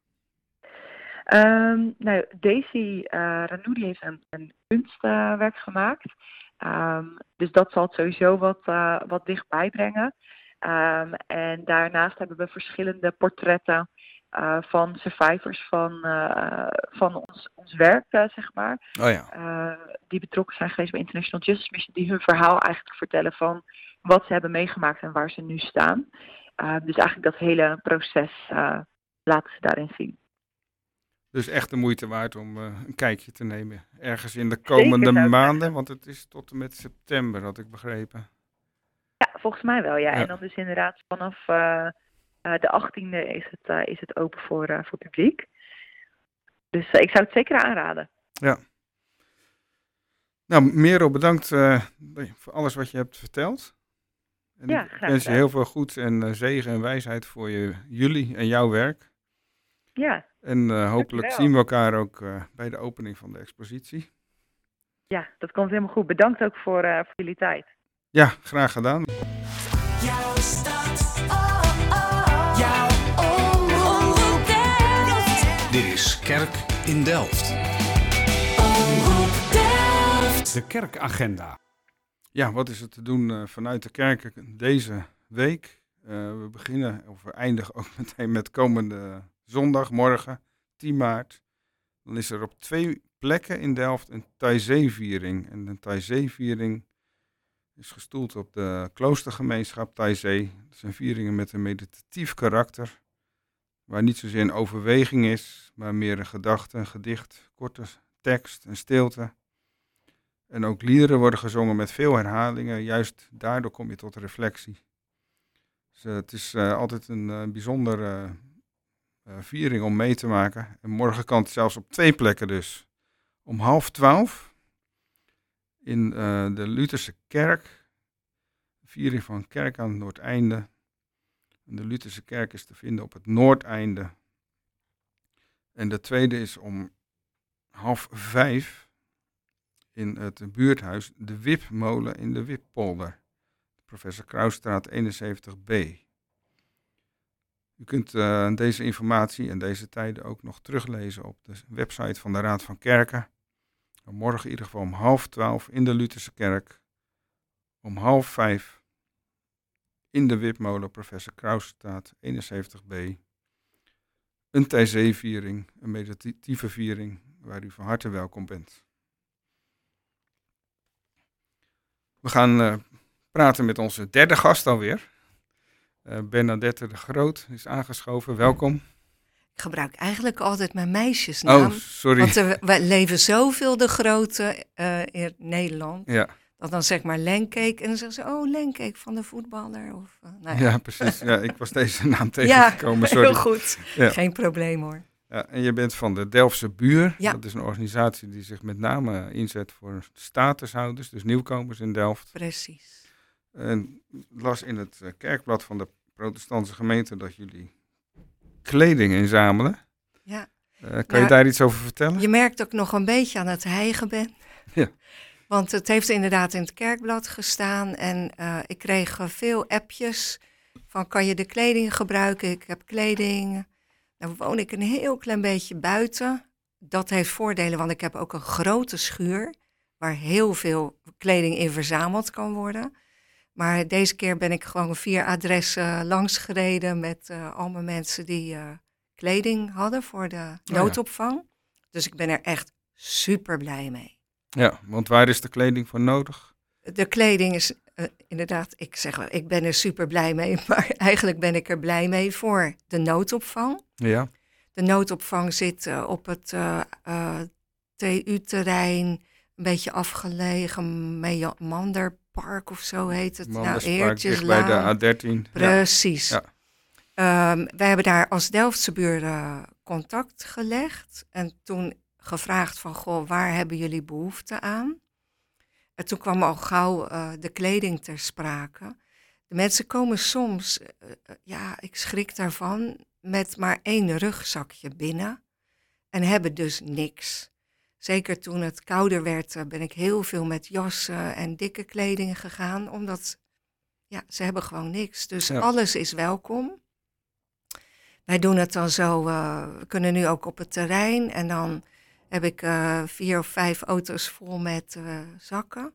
Um, nou, Daisy uh, Ranoudi heeft een, een kunstwerk uh, gemaakt. Um, dus dat zal het sowieso wat, uh, wat dichtbij brengen. Um, en daarnaast hebben we verschillende portretten uh, van survivors van, uh, van ons, ons werk, uh, zeg maar. Oh ja. Uh, die betrokken zijn geweest bij International Justice Mission. Die hun verhaal eigenlijk vertellen van wat ze hebben meegemaakt en waar ze nu staan. Uh, dus eigenlijk dat hele proces uh, laten ze daarin zien. Dus echt de moeite waard om uh, een kijkje te nemen. Ergens in de komende Zeker, maanden, want het is tot en met september, had ik begrepen. Ja, volgens mij wel, ja. Ja. En dan dus inderdaad vanaf uh, uh, de achttiende is het, uh, is het open voor, uh, voor publiek. Dus uh, ik zou het zeker aanraden. Ja. Nou, Merel, bedankt uh, voor alles wat je hebt verteld. En Ja, ik graag wens je gedaan. heel veel goed en uh, zegen en wijsheid voor je, jullie en jouw werk. Ja, En uh, hopelijk Dankjewel. zien we elkaar ook uh, bij de opening van de expositie. ja, dat komt helemaal goed. Bedankt ook voor, uh, voor jullie tijd. Ja, graag gedaan. Jouw stad, oh, oh. Jouw Omroep Delft. Dit is Kerk in Delft. Omroep Delft. De kerkagenda. Ja, wat is er te doen uh, vanuit de kerken deze week? Uh, we beginnen, of we eindigen ook meteen met komende zondag, morgen, tien maart. Dan is er op twee plekken in Delft een Taizé-viering. En een Taizé-viering is gestoeld op de kloostergemeenschap Taizé. Dat zijn vieringen met een meditatief karakter, waar niet zozeer een overweging is, maar meer een gedachte, een gedicht, korte tekst en stilte. En ook liederen worden gezongen met veel herhalingen. Juist daardoor kom je tot reflectie. Dus, uh, het is uh, altijd een uh, bijzondere uh, viering om mee te maken. En morgen kan het zelfs op twee plekken dus. Om half twaalf in uh, de Lutherse kerk. Viering van kerk aan het Noordeinde. En de Lutherse kerk is te vinden op het Noordeinde. En de tweede is om half vijf in het buurthuis De Wipmolen in de Wippolder. Professor Krausstraat eenenzeventig B. U kunt uh, deze informatie en deze tijden ook nog teruglezen op de website van de Raad van Kerken. Morgen in ieder geval om half twaalf in de Lutherse kerk. Om half vijf in de Wipmolen, Professor Krausstraat eenenzeventig B. Een Taizé-viering, een meditatieve viering, waar u van harte welkom bent. We gaan uh, praten met onze derde gast alweer. Uh, Bernadette de Groot is aangeschoven. Welkom. Ik gebruik eigenlijk altijd mijn meisjesnaam. Oh, sorry. Want er we leven zoveel de Grote uh, in Nederland. Ja, Dat dan zeg maar Lenkeek. En dan zeggen ze, oh Lenkeek van de voetballer. Of, uh, nou ja. ja, precies. Ja, ik was deze naam Ja, tegengekomen. Sorry. heel goed. Ja. Geen probleem hoor. Ja, en je bent van de Delftse Buur. Ja. Dat is een organisatie die zich met name inzet voor statushouders, dus nieuwkomers in Delft. Precies. En ik las in het uh, kerkblad van de protestantse gemeente dat jullie kleding inzamelen. Ja. Uh, kan Nou, je daar iets over vertellen? Je merkt ook nog een beetje aan het hijgen ben. Ja. Want het heeft inderdaad in het kerkblad gestaan. En uh, ik kreeg uh, veel appjes van kan je de kleding gebruiken? Ik heb kleding. Nou woon ik een heel klein beetje buiten. Dat heeft voordelen, want ik heb ook een grote schuur waar heel veel kleding in verzameld kan worden. Maar deze keer ben ik gewoon vier adressen langs gereden met uh, allemaal mensen die uh, kleding hadden voor de noodopvang. Oh ja. Dus ik ben er echt super blij mee. Ja, want waar is de kleding voor nodig? De kleding is uh, inderdaad, ik zeg wel, ik ben er super blij mee. Maar eigenlijk ben ik er blij mee voor de noodopvang. Ja. De noodopvang zit uh, op het uh, uh, T U-terrein, een beetje afgelegen, Meamanderpark of zo heet het. Manderspark, nou, Eertjes, dicht bij de A dertien. Precies. Ja. Um, wij hebben daar als Delftse buren contact gelegd en toen gevraagd van, goh, waar hebben jullie behoefte aan? En toen kwam al gauw uh, de kleding ter sprake. De mensen komen soms, uh, uh, ja, ik schrik daarvan, met maar één rugzakje binnen en hebben dus niks. Zeker toen het kouder werd, uh, ben ik heel veel met jassen en dikke kleding gegaan, omdat ja, ze hebben gewoon niks. Dus ja. Alles is welkom. Wij doen het dan zo, uh, we kunnen nu ook op het terrein en dan heb ik uh, vier of vijf auto's vol met uh, zakken.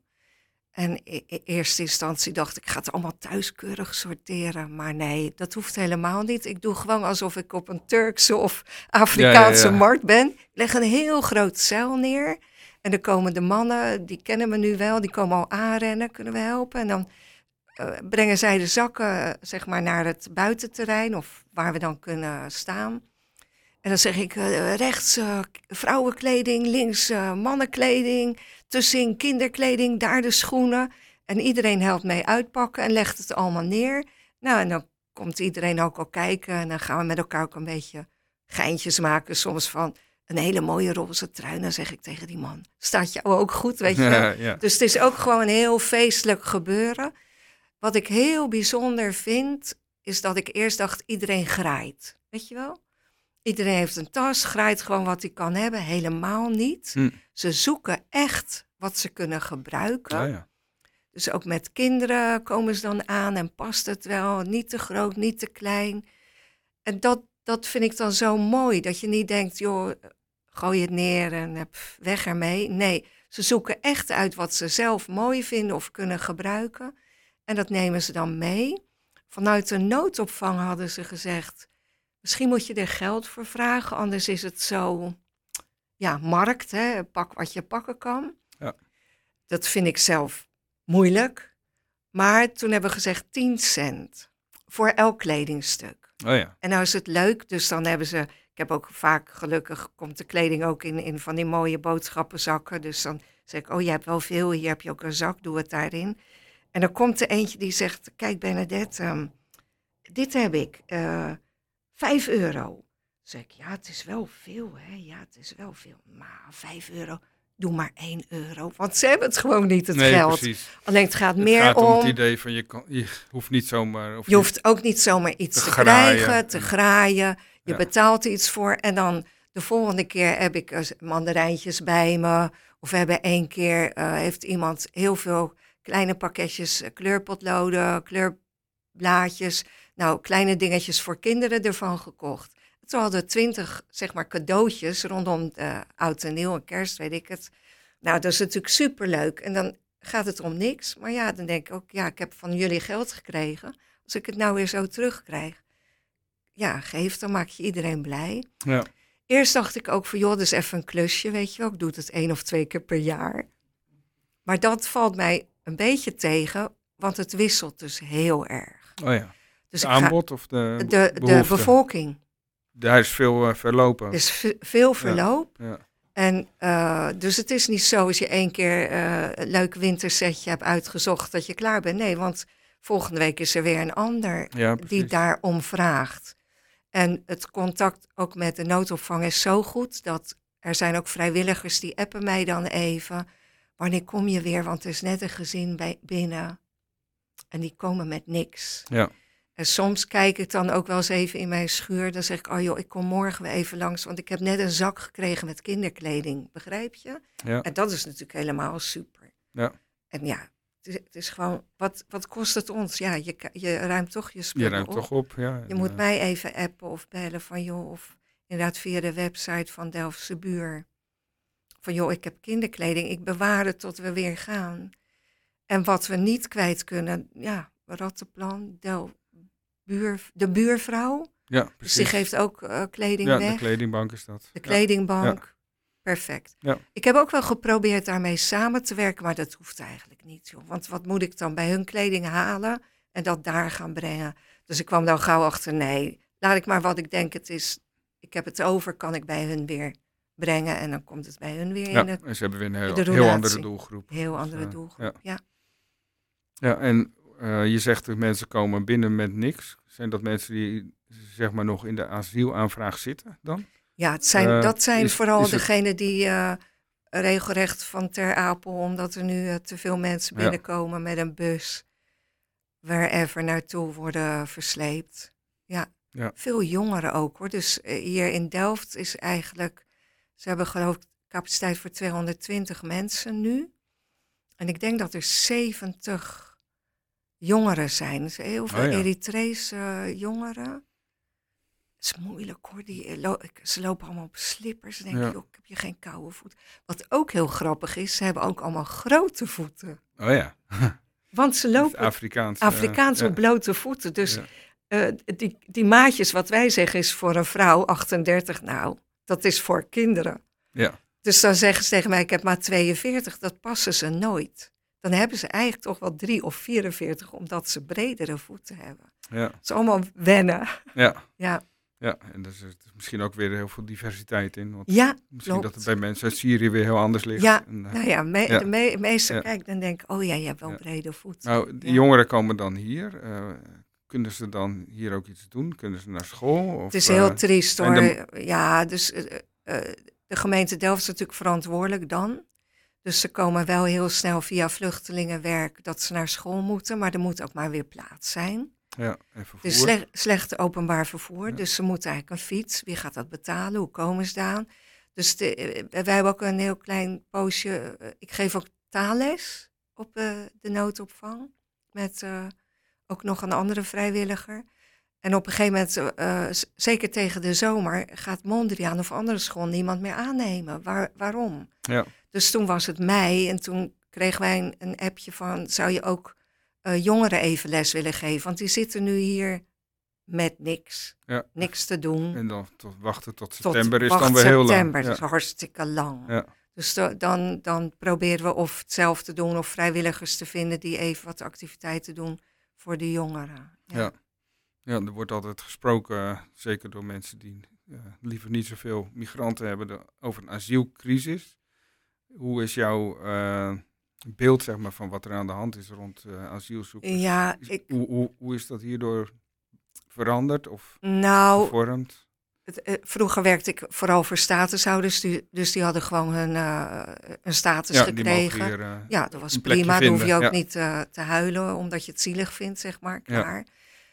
En in eerste instantie dacht ik, ik ga het allemaal thuiskeurig sorteren. Maar nee, dat hoeft helemaal niet. Ik doe gewoon alsof ik op een Turkse of Afrikaanse ja, ja, ja. markt ben. Ik leg een heel groot zeil neer. En dan komen de mannen, die kennen me nu wel, die komen al aanrennen, kunnen we helpen. En dan uh, brengen zij de zakken uh, zeg maar naar het buitenterrein of waar we dan kunnen staan. En dan zeg ik uh, rechts uh, vrouwenkleding, links uh, mannenkleding, tussenin kinderkleding, daar de schoenen. En iedereen helpt mee uitpakken en legt het allemaal neer. Nou, en dan komt iedereen ook al kijken en dan gaan we met elkaar ook een beetje geintjes maken. Soms van een hele mooie roze trui. Dan zeg ik tegen die man, staat jou ook goed, weet je wel. Ja, ja. Dus het is ook gewoon een heel feestelijk gebeuren. Wat ik heel bijzonder vind, is dat ik eerst dacht, iedereen graait, weet je wel. Iedereen heeft een tas, graait gewoon wat hij kan hebben. Helemaal niet. Hm. Ze zoeken echt wat ze kunnen gebruiken. Ja, ja. Dus ook met kinderen komen ze dan aan en past het wel. Niet te groot, niet te klein. En dat, dat vind ik dan zo mooi. Dat je niet denkt, joh, gooi het neer en pff, weg ermee. Nee, ze zoeken echt uit wat ze zelf mooi vinden of kunnen gebruiken. En dat nemen ze dan mee. Vanuit de noodopvang hadden ze gezegd, misschien moet je er geld voor vragen, anders is het zo, ja, markt, hè, pak wat je pakken kan. Ja. Dat vind ik zelf moeilijk. Maar toen hebben we gezegd tien cent voor elk kledingstuk. Oh ja. En nou is het leuk, dus dan hebben ze, ik heb ook vaak, gelukkig komt de kleding ook in, in van die mooie boodschappenzakken. Dus dan zeg ik, oh, je hebt wel veel, hier heb je ook een zak, doe het daarin. En dan komt er eentje die zegt, kijk Bernadette, um, dit heb ik, uh, vijf euro. Dan zeg ik, ja, het is wel veel, hè. Ja, het is wel veel. Maar vijf euro, doe maar één euro. Want ze hebben het gewoon niet, het nee, geld. Precies. Alleen het gaat het meer gaat om... om het idee van, je, kan, je hoeft niet zomaar... Of je hoeft ook niet zomaar iets te, te krijgen, te graaien. Je ja. betaalt iets voor. En dan de volgende keer heb ik uh, mandarijntjes bij me. Of we hebben één keer, uh, heeft iemand heel veel kleine pakketjes uh, kleurpotloden, kleurblaadjes... Nou, kleine dingetjes voor kinderen ervan gekocht. Toen hadden we twintig, zeg maar, cadeautjes rondom uh, oud en nieuw en kerst, weet ik het. Nou, dat is natuurlijk superleuk. En dan gaat het om niks. Maar ja, dan denk ik ook, ja, ik heb van jullie geld gekregen. Als ik het nou weer zo terugkrijg, ja, geef, dan maak je iedereen blij. Ja. Eerst dacht ik ook van, joh, dat is even een klusje, weet je wel. Ik doe het één of twee keer per jaar. Maar dat valt mij een beetje tegen, want het wisselt dus heel erg. Oh ja. Dus de aanbod of de De, de bevolking. Daar is veel uh, verlopen. Er is v- veel verloop. Ja, ja. En uh, dus het is niet zo als je één keer uh, een leuk wintersetje hebt uitgezocht dat je klaar bent. Nee, want volgende week is er weer een ander ja, die daarom vraagt. En het contact ook met de noodopvang is zo goed dat er zijn ook vrijwilligers die appen mij dan even. Wanneer kom je weer? Want er is net een gezin bij, binnen. En die komen met niks. Ja. En soms kijk ik dan ook wel eens even in mijn schuur. Dan zeg ik, oh joh, ik kom morgen weer even langs. Want ik heb net een zak gekregen met kinderkleding. Begrijp je? Ja. En dat is natuurlijk helemaal super. Ja. En ja, het is, het is gewoon, wat, wat kost het ons? Ja, je, je ruimt toch je spullen Je ruimt op. toch op, ja. Je moet mij even appen of bellen van joh. Of inderdaad via de website van Delftse Buur. Van joh, ik heb kinderkleding. Ik bewaar het tot we weer gaan. En wat we niet kwijt kunnen, ja, Rattenplan, de, buur, de buurvrouw. Ja, Dus precies. die geeft ook uh, kleding ja, weg. de kledingbank is dat. De kledingbank, Ja. perfect. Ja. Ik heb ook wel geprobeerd daarmee samen te werken, maar dat hoeft eigenlijk niet, joh. Want wat moet ik dan bij hun kleding halen en dat daar gaan brengen? Dus ik kwam daar gauw achter, nee, laat ik maar wat ik denk het is. Ik heb het over, kan ik bij hun weer brengen en dan komt het bij hun weer Ja, in het en ze hebben weer een heel, de heel roulatie. andere doelgroep. heel Dus, andere eh, doelgroep. Ja. Ja, en uh, je zegt dat mensen komen binnen met niks. Zijn dat mensen die zeg maar nog in de asielaanvraag zitten dan? Ja, het zijn, Uh, dat zijn is- vooral is het- degenen die uh, regelrecht van Ter Apel, omdat er nu uh, te veel mensen Ja. binnenkomen met een bus, wherever naartoe worden versleept. Ja, Ja. veel jongeren ook hoor. Dus uh, hier in Delft is eigenlijk, ze hebben geloof ik capaciteit voor tweehonderdtwintig mensen nu. En ik denk dat er zeventig jongeren zijn. Dus heel veel Oh ja. Eritrese uh, jongeren. Het is moeilijk hoor. Die, lo- ze lopen allemaal op slippers. Dan denk Ja. ik, joh, ik heb je geen koude voet. Wat ook heel grappig is, ze hebben ook allemaal grote voeten. Oh ja, Want ze het is lopen Afrikaans. eh, Afrikaans ja. op blote voeten. Dus Ja. eh, die, die maatjes, wat wij zeggen, is voor een vrouw achtendertig. Nou, dat is voor kinderen. Ja, Dus dan zeggen ze tegen mij, ik heb maar tweeënveertig. Dat passen ze nooit. Dan hebben ze eigenlijk toch wel drie of vierenveertig, omdat ze bredere voeten hebben. ja, Het is allemaal wennen. ja. Ja, Ja, en er is er is misschien ook weer heel veel diversiteit in. Want ja misschien klopt. dat het bij mensen uit Syrië weer heel anders ligt. Ja, En, eh, nou ja, me, Ja. de me, meeste Ja. kijk, dan denk ik, oh ja, je hebt wel Ja. brede voeten. nou, die Ja. jongeren komen dan hier. eh, kunnen ze dan hier ook iets doen? Kunnen ze naar school? Of, Het is eh, heel triest en hoor. de- Ja, dus uh, uh, de gemeente Delft is natuurlijk verantwoordelijk dan. Dus ze komen wel heel snel via vluchtelingenwerk dat ze naar school moeten. Maar er moet ook maar weer plaats zijn. ja, en Het vervoer. is slecht, slecht openbaar vervoer, Ja. dus ze moeten eigenlijk een fiets. Wie gaat dat betalen? Hoe komen ze daar aan? Dus de, eh, wij hebben ook een heel klein poosje. eh, ik geef ook taalles op eh, de noodopvang. Met eh, ook nog een andere vrijwilliger. En op een gegeven moment, eh, z- zeker tegen de zomer, gaat Mondriaan of andere school niemand meer aannemen. Waar, waarom? Ja, Dus toen was het mei en toen kregen wij een, een appje van, zou je ook eh, jongeren even les willen geven? Want die zitten nu hier met niks, ja. niks te doen. En dan tot wachten tot Tot september is wacht dan weer heel lang. september, Ja. dat is hartstikke lang. Ja. Dus do- dan, dan proberen we of het zelf te doen of vrijwilligers te vinden die even wat activiteiten doen voor de jongeren. Ja. Ja, er wordt altijd gesproken, eh, zeker door mensen die eh, liever niet zoveel migranten hebben, de- over een asielcrisis. Hoe is jouw eh, beeld zeg maar, van wat er aan de hand is rond eh, asielzoekers? Ja, Is- ik, hoe, hoe, hoe is dat hierdoor veranderd of nou, gevormd? Het, eh, vroeger werkte ik vooral voor statushouders, die, dus die hadden gewoon hun, eh, een status Ja, die gekregen. mogen hier eh, Ja, dat was een plekje prima. Dan hoef je vinden, ook ja. niet eh, te huilen omdat je het zielig vindt, zeg maar. Ja. Klaar.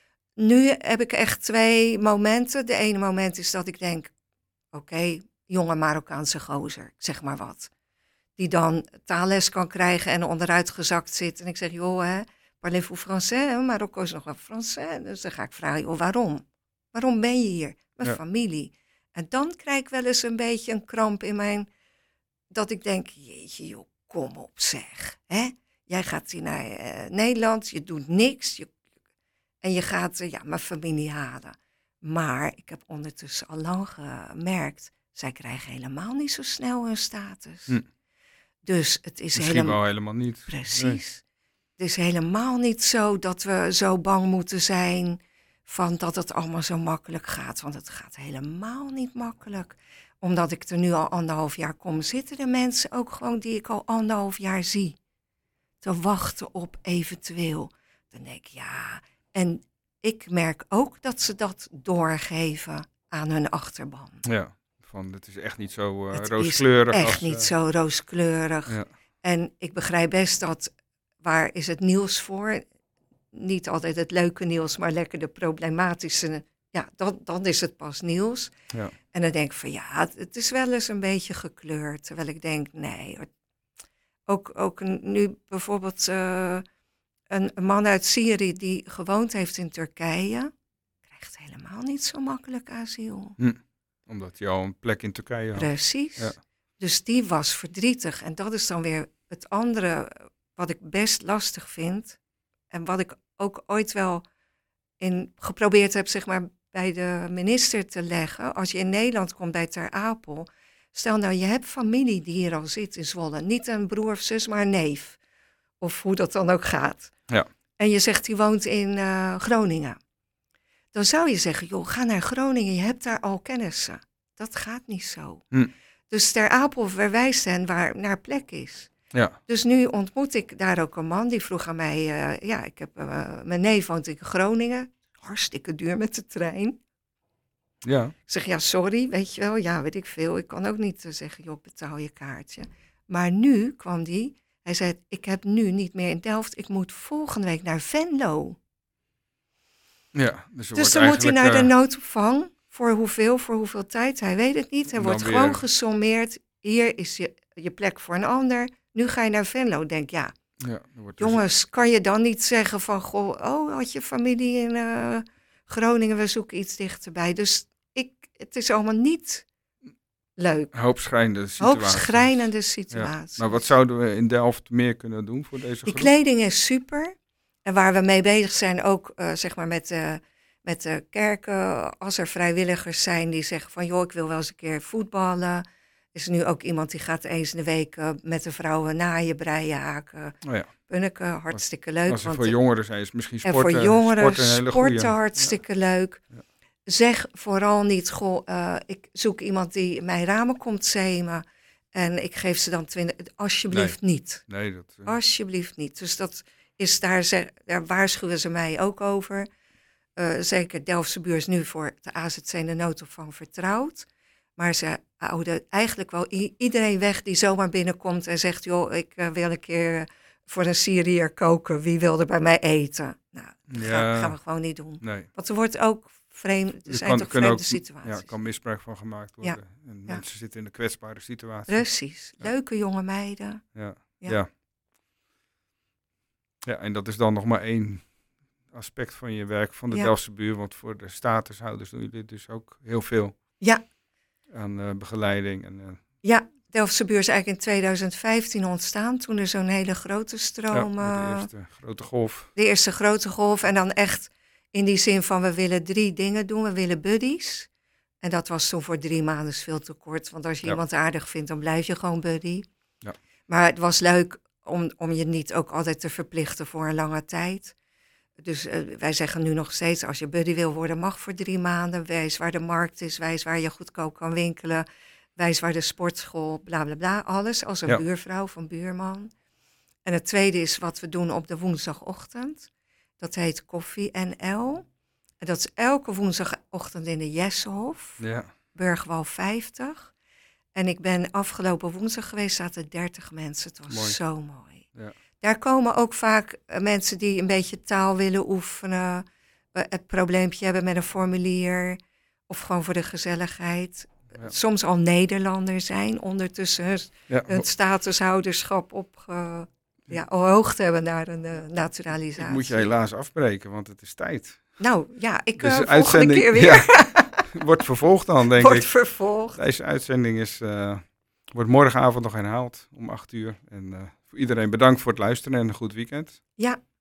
Nu heb ik echt twee momenten. De ene moment is dat ik denk, oké, jonge Marokkaanse gozer, ik zeg maar wat. Die dan taalles kan krijgen en onderuit gezakt zit. En ik zeg, joh, hè, parlez-vous français? Hè? Marokko is nog wel Français. Dus dan ga ik vragen, joh, waarom? Waarom ben je hier? Mijn Ja. familie. En dan krijg ik wel eens een beetje een kramp in mijn... Dat ik denk, jeetje joh, kom op zeg. Hè? Jij gaat hier naar eh, Nederland, je doet niks. Je, en je gaat eh, ja, mijn familie halen. Maar ik heb ondertussen al lang gemerkt... zij krijgen helemaal niet zo snel hun status. Hm. Dus het is Misschien helemaal... wel helemaal niet. Nee. Precies. Het is helemaal niet zo dat we zo bang moeten zijn van dat het allemaal zo makkelijk gaat. Want het gaat helemaal niet makkelijk. Omdat ik er nu al anderhalf jaar kom, zitten er mensen ook gewoon die ik al anderhalf jaar zie. Te wachten op eventueel. Dan denk ik, ja. En ik merk ook dat ze dat doorgeven aan hun achterban. Ja, van het is echt niet zo eh, Het is rooskleurig. Echt als, niet eh, zo rooskleurig. Ja, En ik begrijp best dat, waar is het nieuws voor? Niet altijd het leuke nieuws, maar lekker de problematische. Ja, dan, dan is het pas nieuws. ja. En dan denk ik van ja, het, het is wel eens een beetje gekleurd. Terwijl ik denk, nee. hoor. Ook, ook een- nu bijvoorbeeld eh, een, een man uit Syrië die gewoond heeft in Turkije, krijgt helemaal niet zo makkelijk asiel. Omdat je al een plek in Turkije had. Precies. Ja. Dus die was verdrietig. En dat is dan weer het andere wat ik best lastig vind. En wat ik ook ooit wel in geprobeerd heb, zeg maar, bij de minister te leggen. Als je in Nederland komt bij Ter Apel. Stel nou, je hebt familie die hier al zit in Zwolle. Niet een broer of zus, maar een neef. Of hoe dat dan ook gaat. Ja. En je zegt, die woont in uh, Groningen. Dan zou je zeggen, joh, ga naar Groningen. Je hebt daar al kennissen. Dat gaat niet zo. Hm. Dus Ter Apel verwijst hen waar naar plek is. Ja. Dus nu ontmoet ik daar ook een man. Die vroeg aan mij, uh, ja, ik heb, uh, mijn neef woont in Groningen. Hartstikke duur met de trein. Ja. Ik zeg, ja, sorry, weet je wel. Ja, weet ik veel. Ik kan ook niet uh, zeggen, joh, betaal je kaartje. Maar nu kwam die. Hij zei, ik heb nu niet meer in Delft. Ik moet volgende week naar Venlo. Ja. Dus, Dus dan moet hij naar de noodopvang. Voor hoeveel, voor hoeveel tijd, hij weet het niet. Hij En wordt dan gewoon weer- gesommeerd. Hier is je, je plek voor een ander. Nu ga je naar Venlo. Denk, ja, Ja, dan wordt dus- jongens, kan je dan niet zeggen van... Goh, oh, had je familie in uh, Groningen, we zoeken iets dichterbij. Dus ik, het is allemaal niet leuk. hoopschrijnende situatie. Hoogschrijnende Ja. situatie. Maar wat zouden we in Delft meer kunnen doen voor deze Die groep? kleding is super. En waar we mee bezig zijn ook, uh, zeg maar, met, uh, met de kerken. Als er vrijwilligers zijn die zeggen van... joh, ik wil wel eens een keer voetballen. Is er nu ook iemand die gaat eens in de week uh, met de vrouwen naaien, breien, haken. Oh ja. Bunniken, hartstikke leuk. Als er want voor jongeren zijn, is misschien en sporten, voor jongeren, sporten een hele sporten goeie. hartstikke leuk. Ja. Zeg vooral niet, goh, uh, ik zoek iemand die mijn ramen komt zemen. En ik geef ze dan twintig. Alsjeblieft niet. Nee, dat... uh, Alsjeblieft niet. Dus dat is daar, ze, daar waarschuwen ze mij ook over. Uh, zeker Delftse Buur is nu voor de A Z C en de noodopvang vertrouwd. Maar ze houden eigenlijk wel i- iedereen weg die zomaar binnenkomt en zegt... joh, ik uh, wil een keer voor een Syriër koken. Wie wil er bij mij eten? Nou, dat Ja. gaan, gaan we gewoon niet doen. nee. Want er wordt ook vreemd, er Er zijn kan- toch kunnen vreemde ook- situaties. Ja, er kan misbruik van gemaakt worden. En Ja. mensen zitten in een kwetsbare situatie. Precies. Ja. Leuke jonge meiden. Ja. Ja. Ja. ja, en dat is dan nog maar één aspect van je werk van de Ja. Delftse Buur. Want voor de statushouders doen jullie dus ook heel veel Ja, aan eh, begeleiding. En, eh, ja. Delftse Buur is eigenlijk in twintig vijftien ontstaan. Toen er zo'n hele grote ja, stroom... de uh, eerste grote golf. de eerste grote golf. En dan echt in die zin van we willen drie dingen doen. We willen buddies. En dat was toen voor drie maanden is veel te kort. Want als je Ja. iemand aardig vindt, dan blijf je gewoon buddy. Ja. Maar het was leuk om, om je niet ook altijd te verplichten voor een lange tijd. Dus uh, wij zeggen nu nog steeds, als je buddy wil worden, mag voor drie maanden. Wijs waar de markt is, wijs waar je goedkoop kan winkelen. Wijs waar de sportschool, bla bla bla. Alles als een Ja. buurvrouw of een buurman. En het tweede is wat we doen op de woensdagochtend. Dat heet Koffie N L. En dat is elke woensdagochtend in de Jessehof, Ja. Burgwal vijftig. En ik ben afgelopen woensdag geweest, zaten dertig mensen. Het was Mooi. zo mooi. Ja. Daar komen ook vaak uh, mensen die een beetje taal willen oefenen. Uh, het probleempje hebben met een formulier. Of gewoon voor de gezelligheid. Ja. Soms al Nederlander zijn. Ondertussen hun, Ja. hun statushouderschap op uh, ja, hoogte hebben naar een uh, naturalisatie. Ik moet je helaas afbreken, want het is tijd. Nou ja, ik Dus uh, de volgende uitzending keer weer ja, wordt vervolgd dan, denk wordt ik. vervolgd. Deze uitzending is, uh, wordt morgenavond nog herhaald om acht uur. En uh, voor iedereen bedankt voor het luisteren en een goed weekend. Ja,